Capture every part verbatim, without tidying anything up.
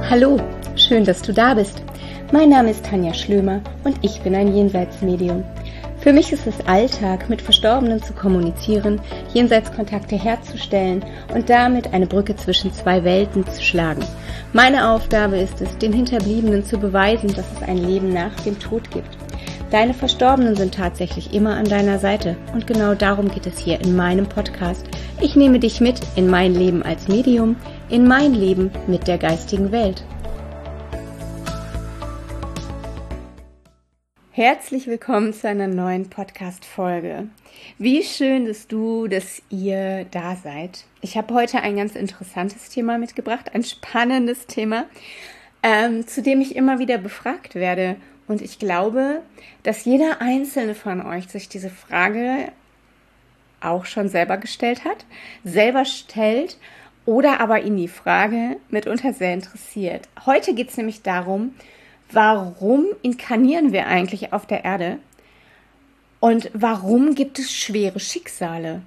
Hallo, schön, dass du da bist. Mein Name ist Tanja Schlömer und ich bin ein Jenseitsmedium. Für mich ist es Alltag, mit Verstorbenen zu kommunizieren, Jenseitskontakte herzustellen und damit eine Brücke zwischen zwei Welten zu schlagen. Meine Aufgabe ist es, den Hinterbliebenen zu beweisen, dass es ein Leben nach dem Tod gibt. Deine Verstorbenen sind tatsächlich immer an deiner Seite und genau darum geht es hier in meinem Podcast. Ich nehme dich mit in mein Leben als Medium, in mein Leben mit der geistigen Welt. Herzlich willkommen zu einer neuen Podcast-Folge. Wie schön, dass du, dass ihr da seid. Ich habe heute ein ganz interessantes Thema mitgebracht, ein spannendes Thema, ähm, zu dem ich immer wieder befragt werde. Und ich glaube, dass jeder einzelne von euch sich diese Frage auch schon selber gestellt hat, selber stellt oder aber ihn die Frage mitunter sehr interessiert. Heute geht es nämlich darum, warum inkarnieren wir eigentlich auf der Erde und warum gibt es schwere Schicksale?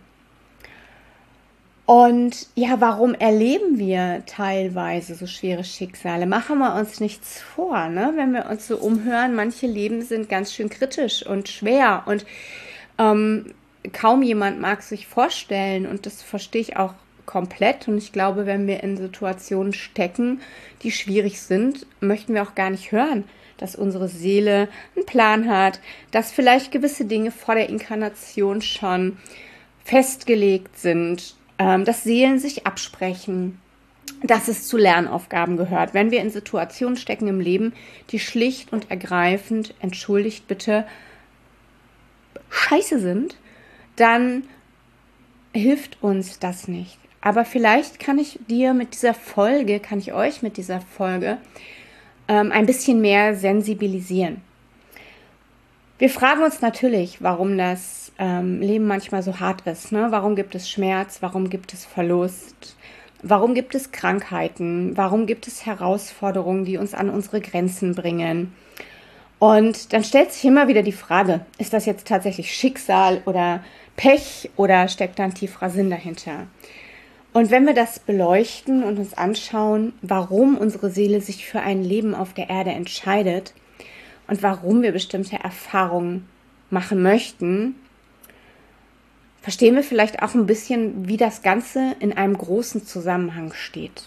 Und ja, warum erleben wir teilweise so schwere Schicksale? Machen wir uns nichts vor, ne? Wenn wir uns so umhören, manche Leben sind ganz schön kritisch und schwer und ähm, kaum jemand mag sich vorstellen und das verstehe ich auch komplett. Und ich glaube, wenn wir in Situationen stecken, die schwierig sind, möchten wir auch gar nicht hören, dass unsere Seele einen Plan hat, dass vielleicht gewisse Dinge vor der Inkarnation schon festgelegt sind, ähm, dass Seelen sich absprechen, dass es zu Lernaufgaben gehört. Wenn wir in Situationen stecken im Leben, die schlicht und ergreifend, entschuldigt bitte, scheiße sind, dann hilft uns das nicht. Aber vielleicht kann ich dir mit dieser Folge, kann ich euch mit dieser Folge ähm, ein bisschen mehr sensibilisieren. Wir fragen uns natürlich, warum das ähm, Leben manchmal so hart ist. Ne? Warum gibt es Schmerz? Warum gibt es Verlust? Warum gibt es Krankheiten? Warum gibt es Herausforderungen, die uns an unsere Grenzen bringen? Und dann stellt sich immer wieder die Frage, ist das jetzt tatsächlich Schicksal oder Pech oder steckt da ein tieferer Sinn dahinter? Und wenn wir das beleuchten und uns anschauen, warum unsere Seele sich für ein Leben auf der Erde entscheidet und warum wir bestimmte Erfahrungen machen möchten, verstehen wir vielleicht auch ein bisschen, wie das Ganze in einem großen Zusammenhang steht.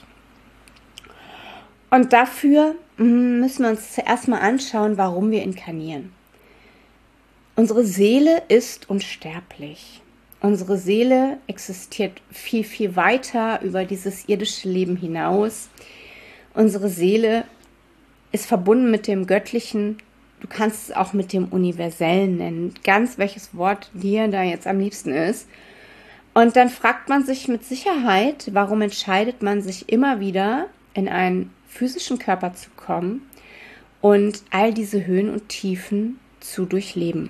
Und dafür müssen wir uns zuerst mal anschauen, warum wir inkarnieren. Unsere Seele ist unsterblich. Unsere Seele existiert viel, viel weiter über dieses irdische Leben hinaus. Unsere Seele ist verbunden mit dem Göttlichen. Du kannst es auch mit dem Universellen nennen. Ganz welches Wort dir da jetzt am liebsten ist. Und dann fragt man sich mit Sicherheit, warum entscheidet man sich immer wieder, in einen physischen Körper zu kommen und all diese Höhen und Tiefen zu durchleben.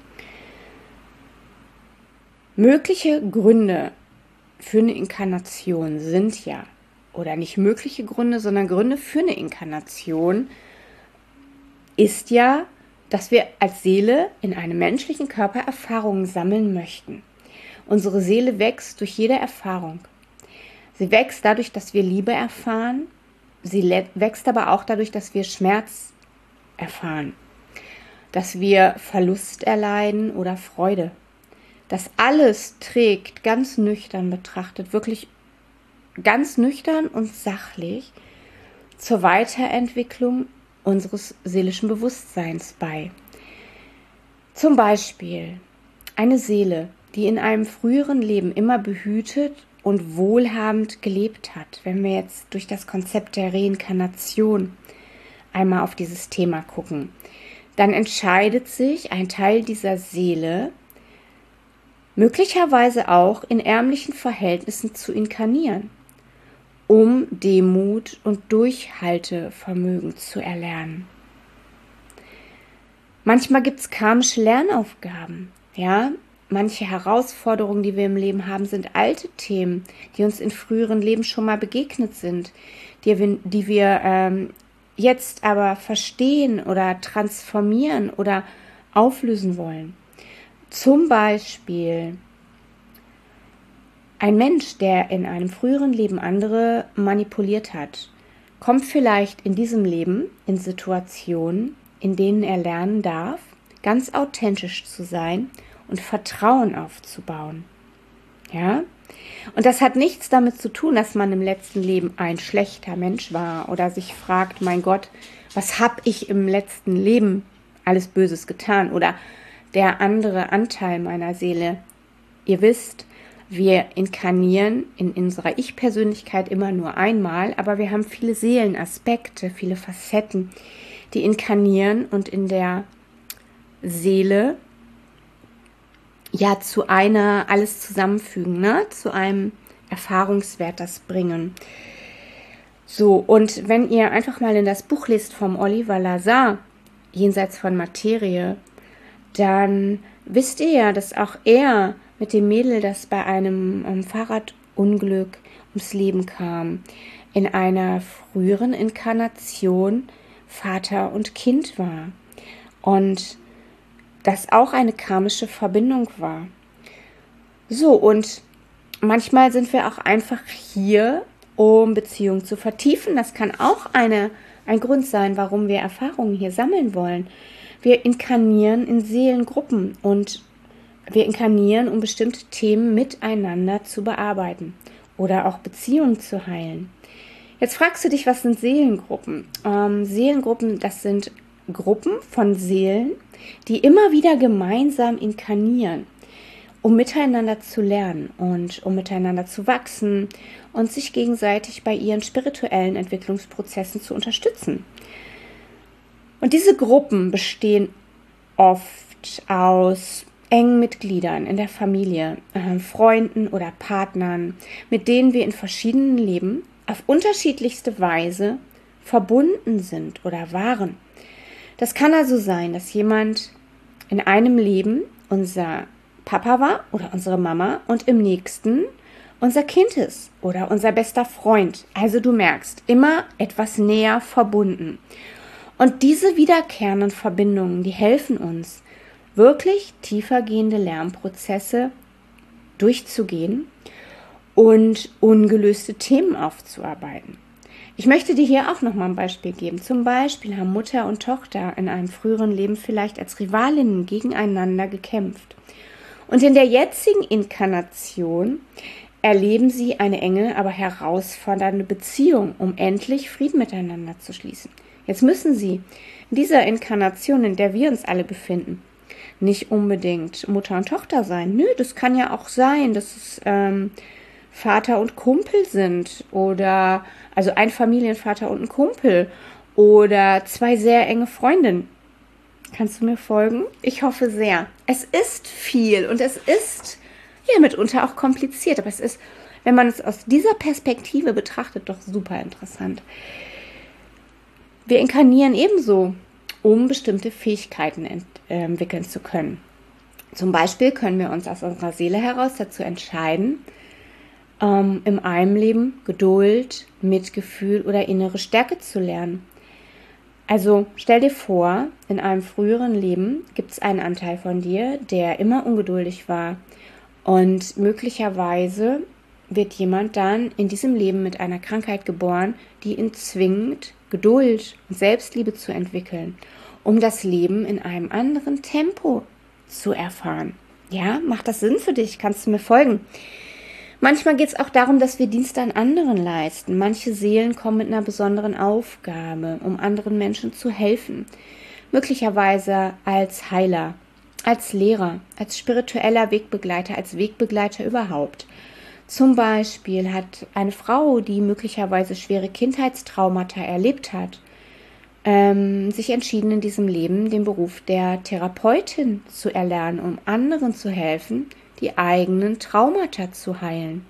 Mögliche Gründe für eine Inkarnation sind ja, oder nicht mögliche Gründe, sondern Gründe für eine Inkarnation ist ja, dass wir als Seele in einem menschlichen Körper Erfahrungen sammeln möchten. Unsere Seele wächst durch jede Erfahrung. Sie wächst dadurch, dass wir Liebe erfahren. Sie wächst aber auch dadurch, dass wir Schmerz erfahren, dass wir Verlust erleiden oder Freude. Das alles trägt ganz nüchtern betrachtet, wirklich ganz nüchtern und sachlich zur Weiterentwicklung unseres seelischen Bewusstseins bei. Zum Beispiel eine Seele, die in einem früheren Leben immer behütet und wohlhabend gelebt hat, wenn wir jetzt durch das Konzept der Reinkarnation einmal auf dieses Thema gucken, dann entscheidet sich ein Teil dieser Seele, möglicherweise auch in ärmlichen Verhältnissen zu inkarnieren, um Demut und Durchhaltevermögen zu erlernen. Manchmal gibt es karmische Lernaufgaben, ja. Manche Herausforderungen, die wir im Leben haben, sind alte Themen, die uns in früheren Leben schon mal begegnet sind, die wir, die wir ähm, jetzt aber verstehen oder transformieren oder auflösen wollen. Zum Beispiel ein Mensch, der in einem früheren Leben andere manipuliert hat, kommt vielleicht in diesem Leben in Situationen, in denen er lernen darf, ganz authentisch zu sein und Vertrauen aufzubauen. Ja? Und das hat nichts damit zu tun, dass man im letzten Leben ein schlechter Mensch war oder sich fragt, mein Gott, was habe ich im letzten Leben alles Böses getan oder der andere Anteil meiner Seele. Ihr wisst, wir inkarnieren in unserer Ich-Persönlichkeit immer nur einmal, aber wir haben viele Seelenaspekte, viele Facetten, die inkarnieren und in der Seele ja zu einer alles zusammenfügen, ne? Zu einem Erfahrungswert das bringen. So, und wenn ihr einfach mal in das Buch lest vom Oliver Lazar, Jenseits von Materie, dann wisst ihr ja, dass auch er mit dem Mädel, das bei einem um, Fahrradunglück ums Leben kam, in einer früheren Inkarnation Vater und Kind war. Und das auch eine karmische Verbindung war. So, und manchmal sind wir auch einfach hier, um Beziehungen zu vertiefen. Das kann auch eine, ein Grund sein, warum wir Erfahrungen hier sammeln wollen. Wir inkarnieren in Seelengruppen und wir inkarnieren, um bestimmte Themen miteinander zu bearbeiten oder auch Beziehungen zu heilen. Jetzt fragst du dich, was sind Seelengruppen? Ähm, Seelengruppen, das sind Gruppen von Seelen, die immer wieder gemeinsam inkarnieren, um miteinander zu lernen und um miteinander zu wachsen und sich gegenseitig bei ihren spirituellen Entwicklungsprozessen zu unterstützen. Und diese Gruppen bestehen oft aus engen Mitgliedern in der Familie, äh, Freunden oder Partnern, mit denen wir in verschiedenen Leben auf unterschiedlichste Weise verbunden sind oder waren. Das kann also sein, dass jemand in einem Leben unser Papa war oder unsere Mama und im nächsten unser Kind ist oder unser bester Freund. Also du merkst, immer etwas näher verbunden. Und diese wiederkehrenden Verbindungen, die helfen uns, wirklich tiefergehende Lernprozesse durchzugehen und ungelöste Themen aufzuarbeiten. Ich möchte dir hier auch nochmal ein Beispiel geben. Zum Beispiel haben Mutter und Tochter in einem früheren Leben vielleicht als Rivalinnen gegeneinander gekämpft. Und in der jetzigen Inkarnation erleben sie eine enge, aber herausfordernde Beziehung, um endlich Frieden miteinander zu schließen. Jetzt müssen sie in dieser Inkarnation, in der wir uns alle befinden, nicht unbedingt Mutter und Tochter sein. Nö, das kann ja auch sein, dass es ähm, Vater und Kumpel sind oder also ein Familienvater und ein Kumpel oder zwei sehr enge Freundinnen. Kannst du mir folgen? Ich hoffe sehr. Es ist viel und es ist ja mitunter auch kompliziert, aber es ist, wenn man es aus dieser Perspektive betrachtet, doch super interessant. Wir inkarnieren ebenso, um bestimmte Fähigkeiten ent- äh, entwickeln zu können. Zum Beispiel können wir uns aus unserer Seele heraus dazu entscheiden, ähm, in einem Leben Geduld, Mitgefühl oder innere Stärke zu lernen. Also stell dir vor, in einem früheren Leben gibt es einen Anteil von dir, der immer ungeduldig war. Und möglicherweise wird jemand dann in diesem Leben mit einer Krankheit geboren, die ihn zwingt, Geduld und Selbstliebe zu entwickeln, um das Leben in einem anderen Tempo zu erfahren. Ja, macht das Sinn für dich? Kannst du mir folgen? Manchmal geht es auch darum, dass wir Dienste an anderen leisten. Manche Seelen kommen mit einer besonderen Aufgabe, um anderen Menschen zu helfen. Möglicherweise als Heiler, als Lehrer, als spiritueller Wegbegleiter, als Wegbegleiter überhaupt. Zum Beispiel hat eine Frau, die möglicherweise schwere Kindheitstraumata erlebt hat, ähm, sich entschieden, in diesem Leben den Beruf der Therapeutin zu erlernen, um anderen zu helfen, die eigenen Traumata zu heilen.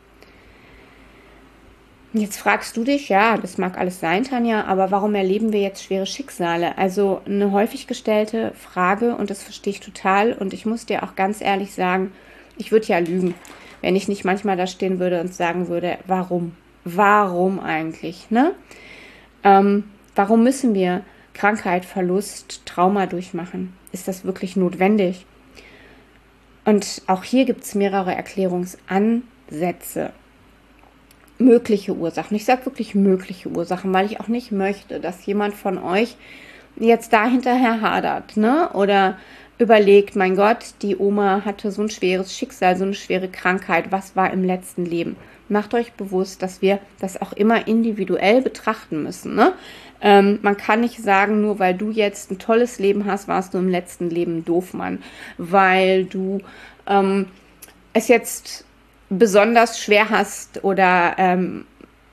Jetzt fragst du dich, ja, das mag alles sein, Tanja, aber warum erleben wir jetzt schwere Schicksale? Also eine häufig gestellte Frage und das verstehe ich total und ich muss dir auch ganz ehrlich sagen, ich würde ja lügen, wenn ich nicht manchmal da stehen würde und sagen würde, warum? Warum eigentlich, ne? Ähm, warum müssen wir Krankheit, Verlust, Trauma durchmachen? Ist das wirklich notwendig? Und auch hier gibt es mehrere Erklärungsansätze. mögliche Ursachen. Ich sage wirklich mögliche Ursachen, weil ich auch nicht möchte, dass jemand von euch jetzt da hinterher hadert, ne? Oder überlegt, mein Gott, die Oma hatte so ein schweres Schicksal, so eine schwere Krankheit. Was war im letzten Leben? Macht euch bewusst, dass wir das auch immer individuell betrachten müssen, ne? Ähm, man kann nicht sagen, nur weil du jetzt ein tolles Leben hast, warst du im letzten Leben ein Doofmann, weil du ähm, es jetzt besonders schwer hast oder ähm,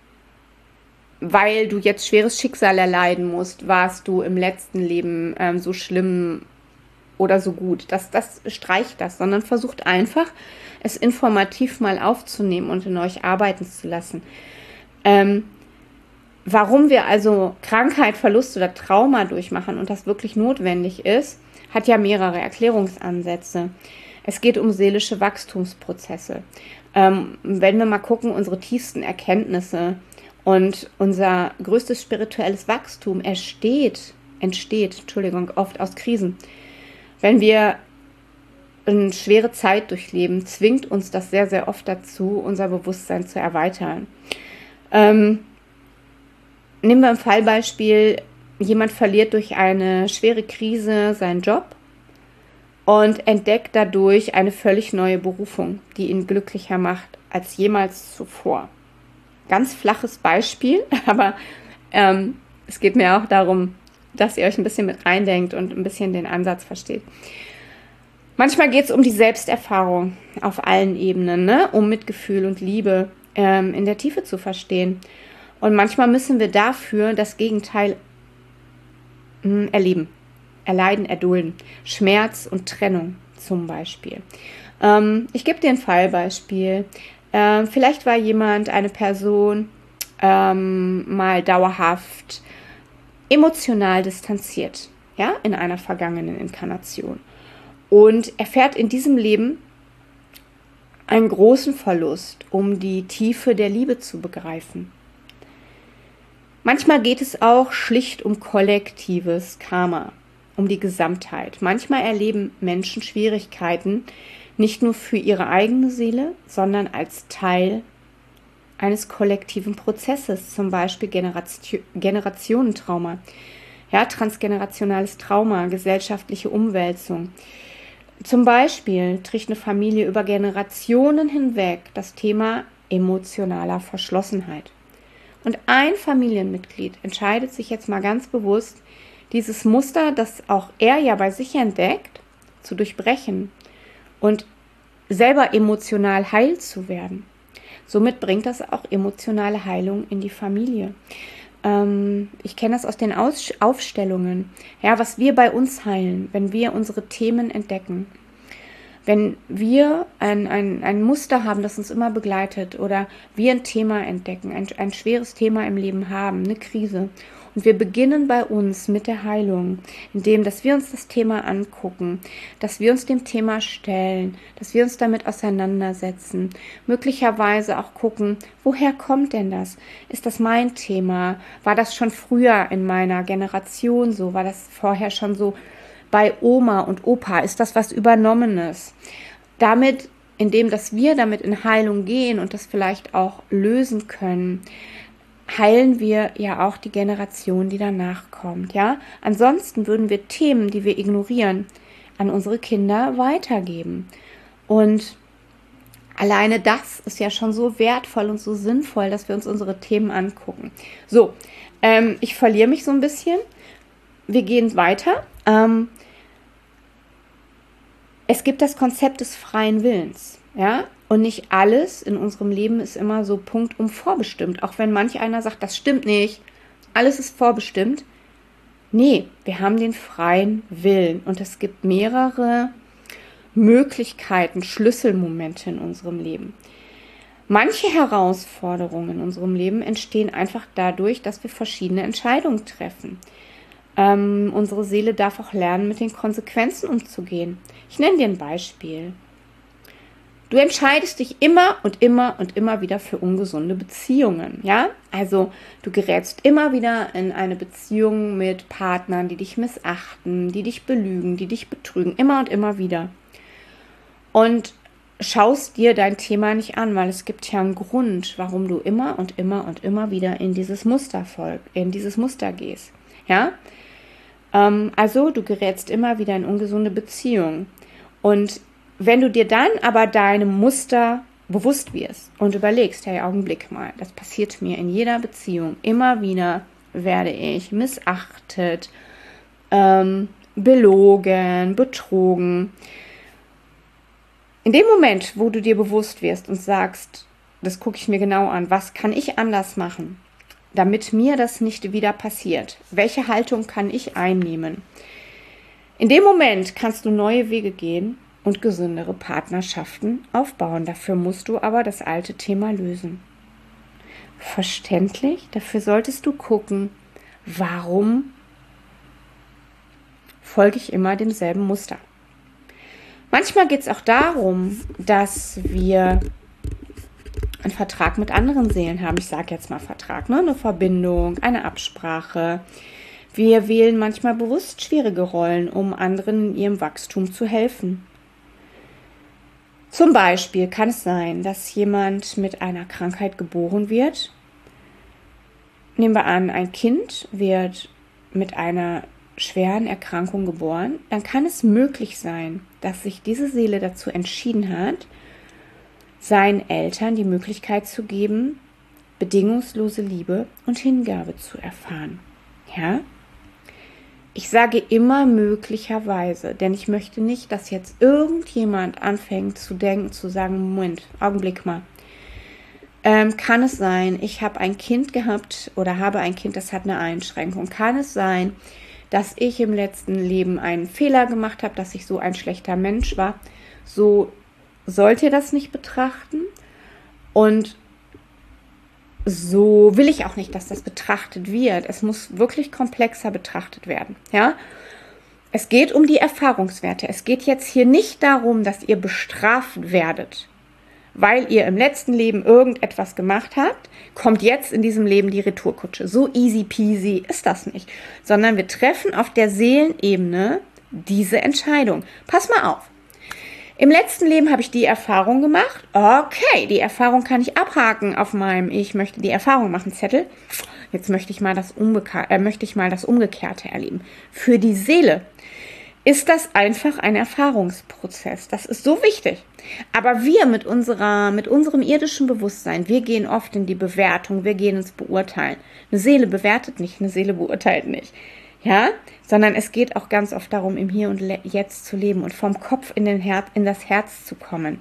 weil du jetzt schweres Schicksal erleiden musst, warst du im letzten Leben ähm, so schlimm oder so gut. Das, das streicht das, sondern versucht einfach, es informativ mal aufzunehmen und in euch arbeiten zu lassen. Ähm, warum wir also Krankheit, Verlust oder Trauma durchmachen und das wirklich notwendig ist, hat ja mehrere Erklärungsansätze. Es geht um seelische Wachstumsprozesse. Ähm, wenn wir mal gucken, unsere tiefsten Erkenntnisse und unser größtes spirituelles Wachstum entsteht, entsteht, Entschuldigung, oft aus Krisen. Wenn wir eine schwere Zeit durchleben, zwingt uns das sehr, sehr oft dazu, unser Bewusstsein zu erweitern. Ähm, nehmen wir ein Fallbeispiel, jemand verliert durch eine schwere Krise seinen Job und entdeckt dadurch eine völlig neue Berufung, die ihn glücklicher macht als jemals zuvor. Ganz flaches Beispiel, aber ähm, es geht mir auch darum, dass ihr euch ein bisschen mit reindenkt und ein bisschen den Ansatz versteht. Manchmal geht es um die Selbsterfahrung auf allen Ebenen, ne? Um Mitgefühl und Liebe ähm, in der Tiefe zu verstehen. Und manchmal müssen wir dafür das Gegenteil mh, erleben. Erleiden, erdulden. Schmerz und Trennung zum Beispiel. Ähm, ich gebe dir ein Fallbeispiel. Ähm, vielleicht war jemand, eine Person, ähm, mal dauerhaft emotional distanziert, ja, in einer vergangenen Inkarnation. Und erfährt in diesem Leben einen großen Verlust, um die Tiefe der Liebe zu begreifen. Manchmal geht es auch schlicht um kollektives Karma, um die Gesamtheit. Manchmal erleben Menschen Schwierigkeiten, nicht nur für ihre eigene Seele, sondern als Teil eines kollektiven Prozesses, zum Beispiel Generation, Generationentrauma, ja, transgenerationales Trauma, gesellschaftliche Umwälzung. Zum Beispiel trägt eine Familie über Generationen hinweg das Thema emotionaler Verschlossenheit. Und ein Familienmitglied entscheidet sich jetzt mal ganz bewusst, dieses Muster, das auch er ja bei sich entdeckt, zu durchbrechen und selber emotional heil zu werden. Somit bringt das auch emotionale Heilung in die Familie. Ähm, ich kenne das aus den Aus- Aufstellungen, ja, was wir bei uns heilen, wenn wir unsere Themen entdecken. Wenn wir ein, ein, ein Muster haben, das uns immer begleitet oder wir ein Thema entdecken, ein, ein schweres Thema im Leben haben, eine Krise. Und wir beginnen bei uns mit der Heilung, indem, dass wir uns das Thema angucken, dass wir uns dem Thema stellen, dass wir uns damit auseinandersetzen, möglicherweise auch gucken, woher kommt denn das? Ist das mein Thema? War das schon früher in meiner Generation so? War das vorher schon so bei Oma und Opa? Ist das was Übernommenes? Damit, indem, dass wir damit in Heilung gehen und das vielleicht auch lösen können, heilen wir ja auch die Generation, die danach kommt, ja? Ansonsten würden wir Themen, die wir ignorieren, an unsere Kinder weitergeben. Und alleine das ist ja schon so wertvoll und so sinnvoll, dass wir uns unsere Themen angucken. So, ähm, ich verliere mich so ein bisschen. Wir gehen weiter. Ähm, es gibt das Konzept des freien Willens, ja? Und nicht alles in unserem Leben ist immer so punktum vorbestimmt. Auch wenn manch einer sagt, das stimmt nicht, alles ist vorbestimmt. Nee, wir haben den freien Willen. Und es gibt mehrere Möglichkeiten, Schlüsselmomente in unserem Leben. Manche Herausforderungen in unserem Leben entstehen einfach dadurch, dass wir verschiedene Entscheidungen treffen. Ähm, unsere Seele darf auch lernen, mit den Konsequenzen umzugehen. Ich nenne dir ein Beispiel. Du entscheidest dich immer und immer und immer wieder für ungesunde Beziehungen, ja? Also du gerätst immer wieder in eine Beziehung mit Partnern, die dich missachten, die dich belügen, die dich betrügen, immer und immer wieder. Und schaust dir dein Thema nicht an, weil es gibt ja einen Grund, warum du immer und immer und immer wieder in dieses Muster folg, in dieses Muster gehst. Ja? Ähm, also du gerätst immer wieder in ungesunde Beziehungen. Und wenn du dir dann aber deinem Muster bewusst wirst und überlegst, hey, Augenblick mal, das passiert mir in jeder Beziehung. Immer wieder werde ich missachtet, ähm, belogen, betrogen. In dem Moment, wo du dir bewusst wirst und sagst, das gucke ich mir genau an, was kann ich anders machen, damit mir das nicht wieder passiert? Welche Haltung kann ich einnehmen? In dem Moment kannst du neue Wege gehen und gesündere Partnerschaften aufbauen. Dafür musst du aber das alte Thema lösen. Verständlich? Dafür solltest du gucken, warum folge ich immer demselben Muster. Manchmal geht es auch darum, dass wir einen Vertrag mit anderen Seelen haben. Ich sage jetzt mal Vertrag, ne? Eine Verbindung, eine Absprache. Wir wählen manchmal bewusst schwierige Rollen, um anderen in ihrem Wachstum zu helfen. Zum Beispiel kann es sein, dass jemand mit einer Krankheit geboren wird. Nehmen wir an, ein Kind wird mit einer schweren Erkrankung geboren. Dann kann es möglich sein, dass sich diese Seele dazu entschieden hat, seinen Eltern die Möglichkeit zu geben, bedingungslose Liebe und Hingabe zu erfahren. Ja? Ich sage immer möglicherweise, denn ich möchte nicht, dass jetzt irgendjemand anfängt zu denken, zu sagen, Moment, Augenblick mal. Ähm, kann es sein, ich habe ein Kind gehabt oder habe ein Kind, das hat eine Einschränkung. Kann es sein, dass ich im letzten Leben einen Fehler gemacht habe, dass ich so ein schlechter Mensch war? So sollt ihr das nicht betrachten. Und so will ich auch nicht, dass das betrachtet wird. Es muss wirklich komplexer betrachtet werden. Ja? Es geht um die Erfahrungswerte. Es geht jetzt hier nicht darum, dass ihr bestraft werdet, weil ihr im letzten Leben irgendetwas gemacht habt, kommt jetzt in diesem Leben die Retourkutsche. So easy peasy ist das nicht. Sondern wir treffen auf der Seelenebene diese Entscheidung. Pass mal auf. Im letzten Leben habe ich die Erfahrung gemacht. Okay, die Erfahrung kann ich abhaken auf meinem Ich möchte die Erfahrung machen Zettel. Jetzt möchte ich mal das, Unbeka- äh, möchte ich mal das Umgekehrte erleben. Für die Seele ist das einfach ein Erfahrungsprozess. Das ist so wichtig. Aber wir mit unserer, mit unserem irdischen Bewusstsein, wir gehen oft in die Bewertung, wir gehen ins Beurteilen. Eine Seele bewertet nicht, eine Seele beurteilt nicht. Ja, sondern es geht auch ganz oft darum, im Hier und Jetzt zu leben und vom Kopf in, den Her- in das Herz zu kommen.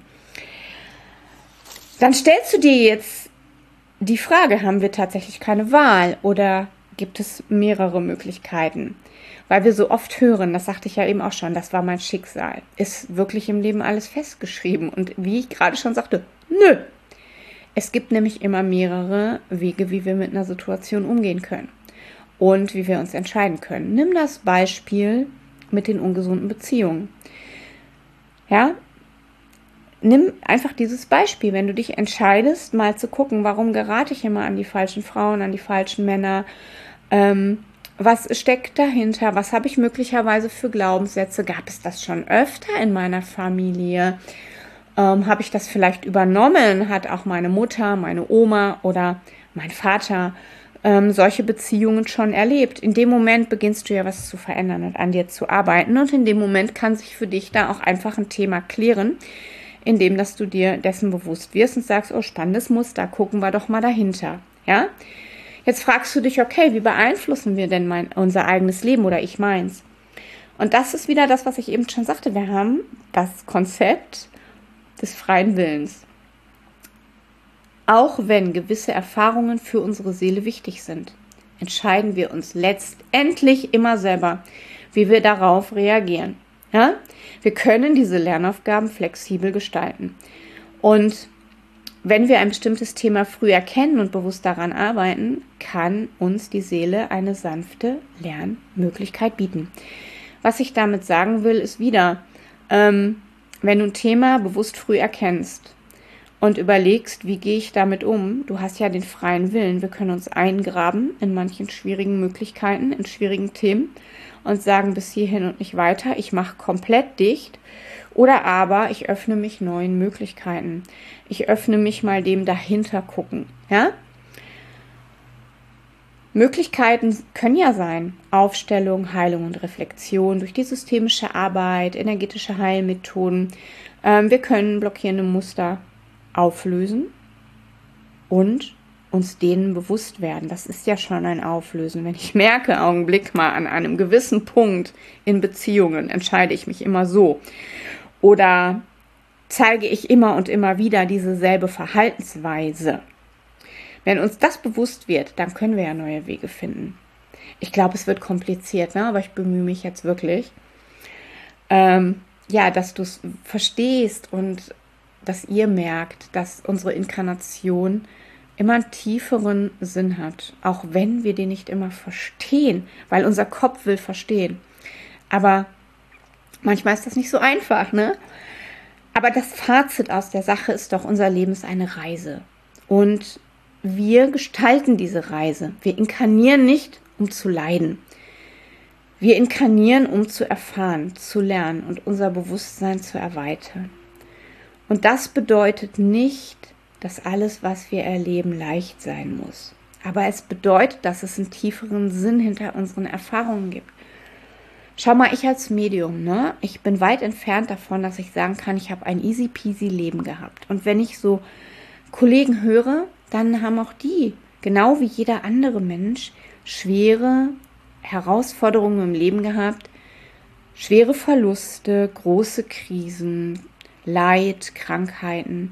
Dann stellst du dir jetzt die Frage, haben wir tatsächlich keine Wahl oder gibt es mehrere Möglichkeiten? Weil wir so oft hören, das sagte ich ja eben auch schon, das war mein Schicksal. Ist wirklich im Leben alles festgeschrieben? Und wie ich gerade schon sagte, nö. Es gibt nämlich immer mehrere Wege, wie wir mit einer Situation umgehen können. Und wie wir uns entscheiden können. Nimm das Beispiel mit den ungesunden Beziehungen. Ja, nimm einfach dieses Beispiel, wenn du dich entscheidest, mal zu gucken, warum gerate ich immer an die falschen Frauen, an die falschen Männer, ähm, was steckt dahinter, was habe ich möglicherweise für Glaubenssätze, gab es das schon öfter in meiner Familie, ähm, habe ich das vielleicht übernommen, hat auch meine Mutter, meine Oma oder mein Vater Ähm, solche Beziehungen schon erlebt. In dem Moment beginnst du ja was zu verändern und an dir zu arbeiten und in dem Moment kann sich für dich da auch einfach ein Thema klären, indem dass du dir dessen bewusst wirst und sagst, oh, spannendes Muster, gucken wir doch mal dahinter. Ja? Jetzt fragst du dich, okay, wie beeinflussen wir denn mein, unser eigenes Leben oder ich meins? Und das ist wieder das, was ich eben schon sagte. Wir haben das Konzept des freien Willens. Auch wenn gewisse Erfahrungen für unsere Seele wichtig sind, entscheiden wir uns letztendlich immer selber, wie wir darauf reagieren. Ja? Wir können diese Lernaufgaben flexibel gestalten. Und wenn wir ein bestimmtes Thema früh erkennen und bewusst daran arbeiten, kann uns die Seele eine sanfte Lernmöglichkeit bieten. Was ich damit sagen will, ist wieder, ähm, wenn du ein Thema bewusst früh erkennst, und überlegst, wie gehe ich damit um? Du hast ja den freien Willen. Wir können uns eingraben in manchen schwierigen Möglichkeiten, in schwierigen Themen und sagen bis hierhin und nicht weiter. Ich mache komplett dicht. Oder aber ich öffne mich neuen Möglichkeiten. Ich öffne mich mal dem dahinter gucken. Ja? Möglichkeiten können ja sein, Aufstellung, Heilung und Reflexion durch die systemische Arbeit, energetische Heilmethoden. Ähm, wir können blockierende Muster auflösen und uns denen bewusst werden. Das ist ja schon ein Auflösen. Wenn ich merke, Augenblick mal, an einem gewissen Punkt in Beziehungen entscheide ich mich immer so oder zeige ich immer und immer wieder diese selbe Verhaltensweise. Wenn uns das bewusst wird, dann können wir ja neue Wege finden. Ich glaube, es wird kompliziert, ne? Aber ich bemühe mich jetzt wirklich, ähm, ja, dass du es verstehst und dass ihr merkt, dass unsere Inkarnation immer einen tieferen Sinn hat, auch wenn wir den nicht immer verstehen, weil unser Kopf will verstehen. Aber manchmal ist das nicht so einfach, ne? Aber das Fazit aus der Sache ist doch, unser Leben ist eine Reise. Und wir gestalten diese Reise. Wir inkarnieren nicht, um zu leiden. Wir inkarnieren, um zu erfahren, zu lernen und unser Bewusstsein zu erweitern. Und das bedeutet nicht, dass alles, was wir erleben, leicht sein muss. Aber es bedeutet, dass es einen tieferen Sinn hinter unseren Erfahrungen gibt. Schau mal, ich als Medium, ne? Ich bin weit entfernt davon, dass ich sagen kann, ich habe ein easy peasy Leben gehabt. Und wenn ich so Kollegen höre, dann haben auch die, genau wie jeder andere Mensch, schwere Herausforderungen im Leben gehabt, schwere Verluste, große Krisen, Leid, Krankheiten.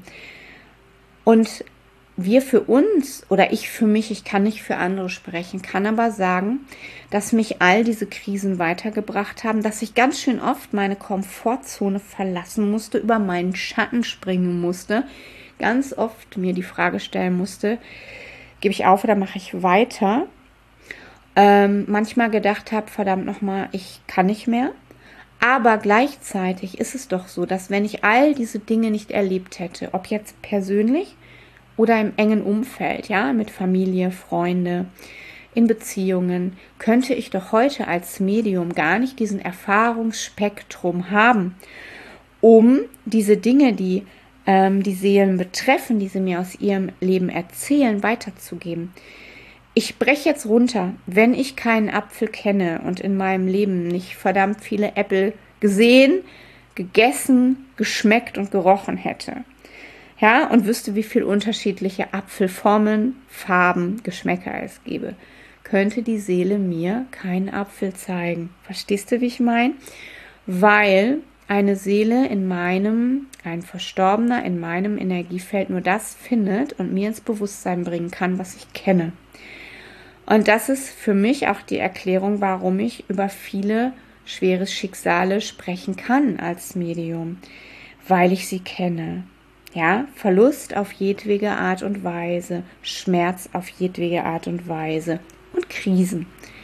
Und wir für uns, oder ich für mich, ich kann nicht für andere sprechen, kann aber sagen, dass mich all diese Krisen weitergebracht haben, dass ich ganz schön oft meine Komfortzone verlassen musste, über meinen Schatten springen musste, ganz oft mir die Frage stellen musste, gebe ich auf oder mache ich weiter? Ähm, manchmal gedacht habe, verdammt nochmal, ich kann nicht mehr. Aber gleichzeitig ist es doch so, dass wenn ich all diese Dinge nicht erlebt hätte, ob jetzt persönlich oder im engen Umfeld, ja, mit Familie, Freunde, in Beziehungen, könnte ich doch heute als Medium gar nicht diesen Erfahrungsspektrum haben, um diese Dinge, die ähm, die Seelen betreffen, die sie mir aus ihrem Leben erzählen, weiterzugeben. Ich breche jetzt runter, wenn ich keinen Apfel kenne und in meinem Leben nicht verdammt viele Äpfel gesehen, gegessen, geschmeckt und gerochen hätte. Ja, und wüsste, wie viele unterschiedliche Apfelformen, Farben, Geschmäcker es gäbe, könnte die Seele mir keinen Apfel zeigen. Verstehst du, wie ich meine? Weil eine Seele in meinem, ein Verstorbener in meinem Energiefeld nur das findet und mir ins Bewusstsein bringen kann, was ich kenne. Und das ist für mich auch die Erklärung, warum ich über viele schwere Schicksale sprechen kann als Medium, weil ich sie kenne. Ja, Verlust auf jedwege Art und Weise, Schmerz auf jedwege Art und Weise und Krisen.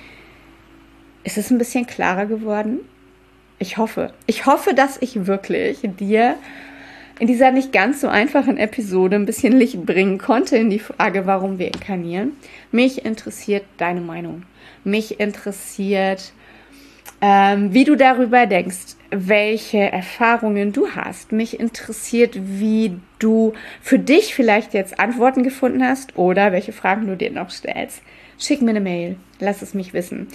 Ist es ein bisschen klarer geworden? Ich hoffe. Ich hoffe, dass ich wirklich dir in dieser nicht ganz so einfachen Episode ein bisschen Licht bringen konnte in die Frage, warum wir inkarnieren. Mich interessiert deine Meinung. Mich interessiert, ähm, wie du darüber denkst, welche Erfahrungen du hast. Mich interessiert, wie du für dich vielleicht jetzt Antworten gefunden hast oder welche Fragen du dir noch stellst. Schick mir eine Mail, lass es mich wissen.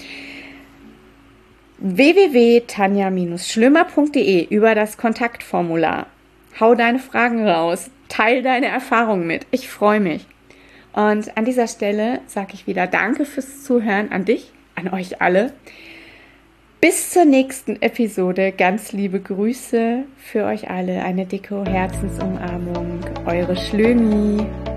w w w punkt tanja schlömer punkt de über das Kontaktformular. Hau deine Fragen raus, teil deine Erfahrungen mit. Ich freue mich. Und an dieser Stelle sage ich wieder Danke fürs Zuhören an dich, an euch alle. Bis zur nächsten Episode. Ganz liebe Grüße für euch alle. Eine dicke Herzensumarmung. Eure Schlömi.